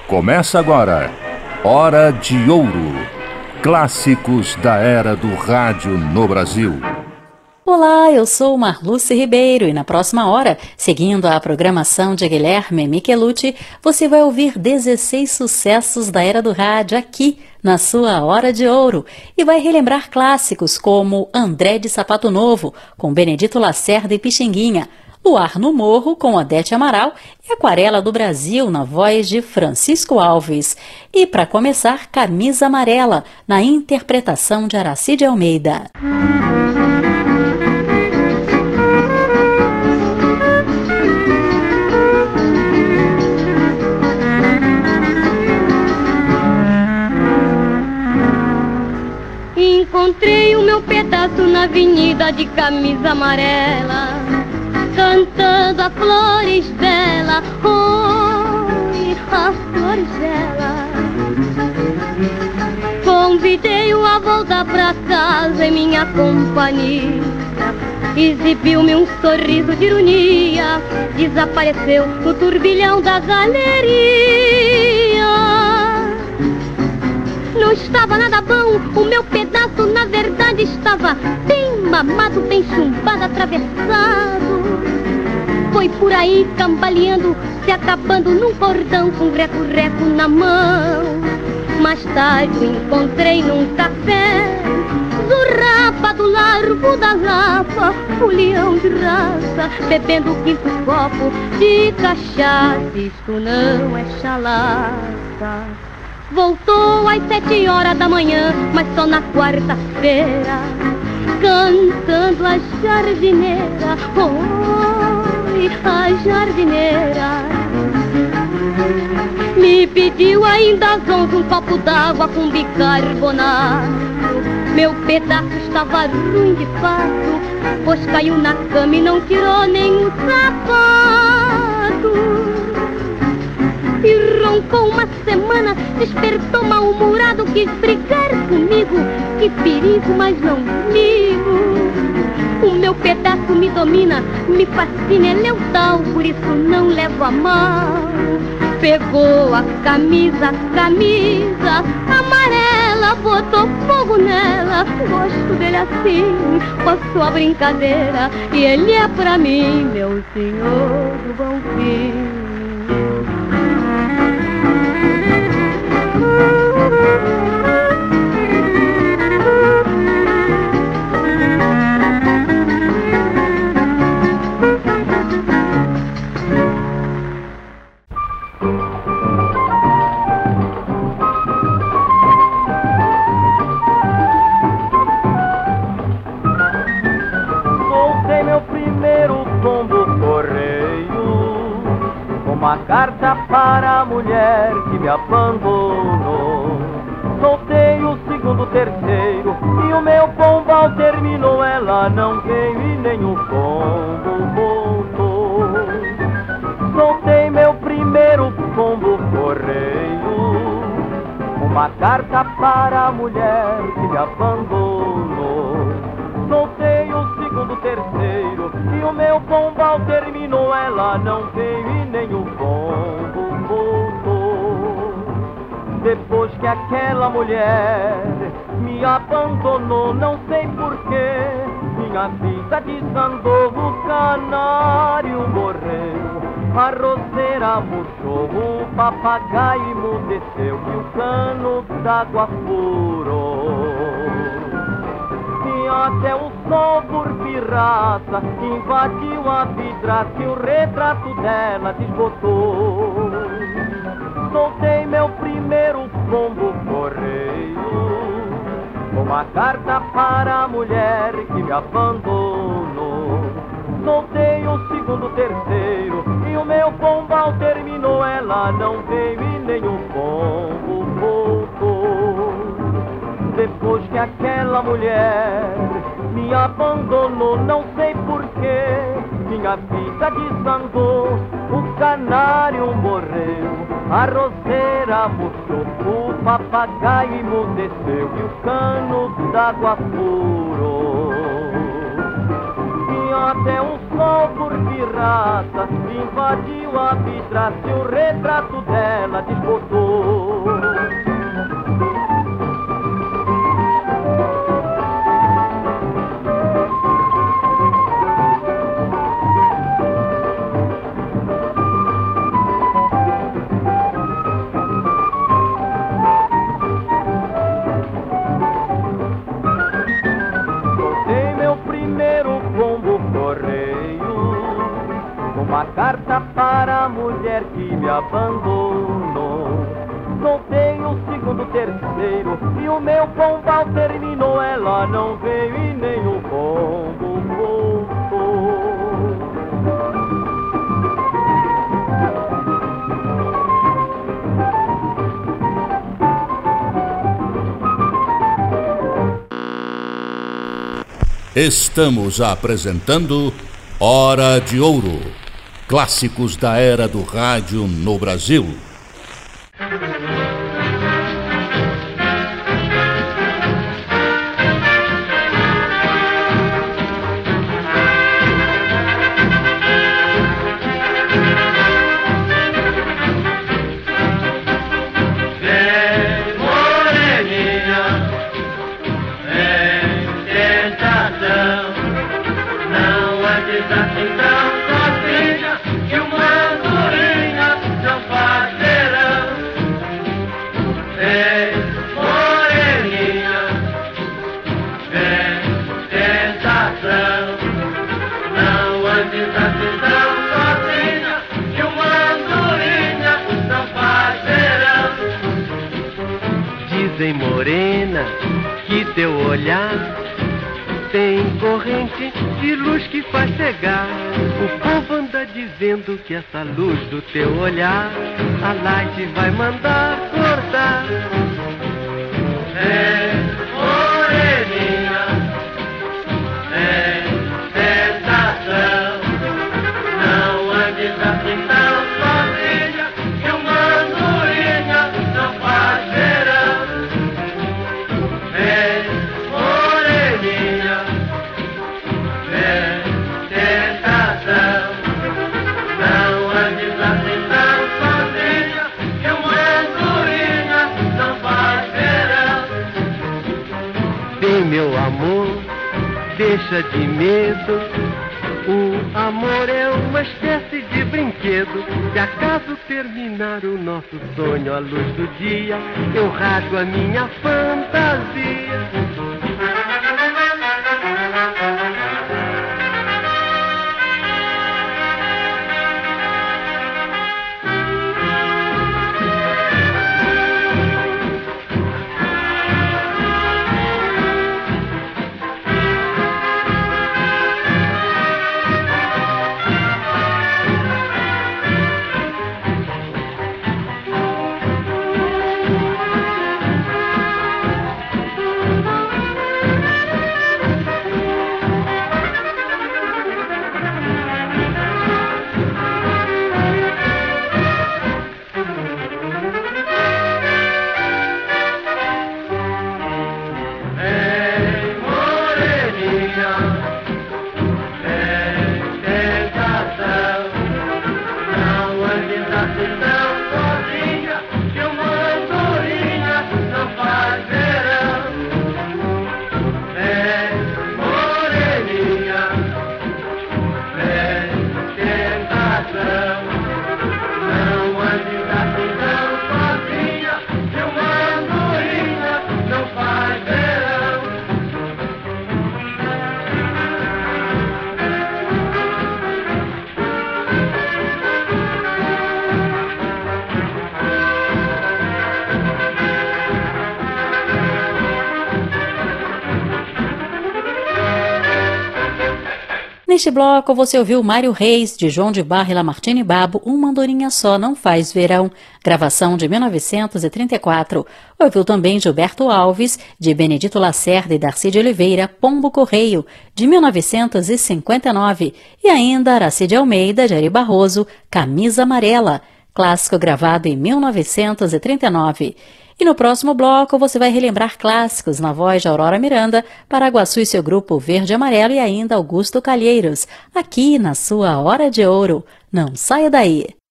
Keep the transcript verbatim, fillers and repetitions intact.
Começa agora, Hora de Ouro. Clássicos da era do rádio no Brasil. Olá, eu sou Marluce Ribeiro e na próxima hora, seguindo a programação de Guilherme Michelucci, você vai ouvir dezesseis sucessos da era do rádio aqui na sua Hora de Ouro e vai relembrar clássicos como André de Sapato Novo, com Benedito Lacerda e Pixinguinha, Luar no Morro, com Odete Amaral e Aquarela do Brasil, na voz de Francisco Alves. E, para começar, Camisa Amarela, na interpretação de Aracide Almeida. Encontrei o meu pedaço na avenida de camisa amarela, cantando a flores dela, oi, as flores dela. Convidei-o a voltar pra casa em minha companhia, exibiu-me um sorriso de ironia, desapareceu no turbilhão da galeria. Não estava nada bom, o meu pedaço na verdade estava bem mamado, bem chumbado, atravessado. Foi por aí cambaleando, se acabando num cordão com reco-reco na mão. Mais tarde o encontrei num café, zurrapa do largo da Lapa, folião de raça, bebendo o quinto copo de cachaça. Isto não é chalaça. Voltou às sete horas da manhã, mas só na quarta-feira, cantando a jardineira, oi, a jardineira. Me pediu ainda às onze um copo d'água com bicarbonato. Meu pedaço estava ruim de fato, pois caiu na cama e não tirou nem o sapato. E roncou uma semana, despertou mal-humorado, quis brigar comigo. Que perigo, mas não comigo. O meu pedaço me domina, me fascina, é letal, por isso não levo a mal. Pegou a camisa, a camisa amarela, botou fogo nela. Gosto dele assim, com a sua brincadeira, e ele é pra mim, meu senhor do bom fim. Soltei meu primeiro pombo correio, uma carta para a mulher que me abandonou. Soltei o segundo, terceiro, e o meu pombal terminou. Ela não veio e nem o pombo voltou. Soltei meu primeiro pombo correio, uma carta para a mulher que me abandonou. Soltei o segundo, terceiro, e o meu pombal terminou. Ela não veio e nem o pombo voltou. Depois que aquela mulher me abandonou, não sei porquê, minha vida desandou, o canário morreu, a roseira murchou, o papagaio emudeceu e o cano d'água furou. E até o sol por pirraça invadiu a vidraça e o retrato dela desbotou. Soltei meu primeiro pombo correio, uma carta para a mulher que me abandonou. Soltei o segundo, terceiro, e o meu pombal terminou. Ela não veio e nem o pombo voltou. Depois que aquela mulher me abandonou, não sei porquê, minha vida desandou, o canário morreu, a roseira murchou, o papagaio emudeceu e o cano d'água furou. E até o sol por pirraça invadiu a vidraça e o retrato dela desbotou. Uma carta para a mulher que me abandonou. Soltei o segundo, terceiro e o meu pombal terminou. Ela não veio e nem o pombo voltou. Estamos apresentando Hora de Ouro. Clássicos da era do rádio no Brasil. Morena, que teu olhar tem corrente de luz que faz cegar. O povo anda dizendo que essa luz do teu olhar a Light vai mandar cortar. É moreninha, é tentação. Não andes assim tão sozinha, que uma andorinha não faz verão. Meu amor, deixa de medo. O amor é uma espécie de brinquedo. Se acaso terminar o nosso sonho à luz do dia, eu rasgo a minha fantasia. Neste bloco você ouviu Mário Reis, de João de Barra e Lamartine Babo, Uma Andorinha Só Não Faz Verão, gravação de mil novecentos e trinta e quatro. Ouviu também Gilberto Alves, de Benedito Lacerda e Darcy de Oliveira, Pombo Correio, de mil novecentos e cinquenta e nove. E ainda Aracide Almeida, de Ari Barroso, Camisa Amarela, clássico gravado em mil novecentos e trinta e nove. E no próximo bloco você vai relembrar clássicos na voz de Aurora Miranda, Paraguaçu e seu grupo Verde e Amarelo e ainda Augusto Calheiros, aqui na sua Hora de Ouro. Não saia daí!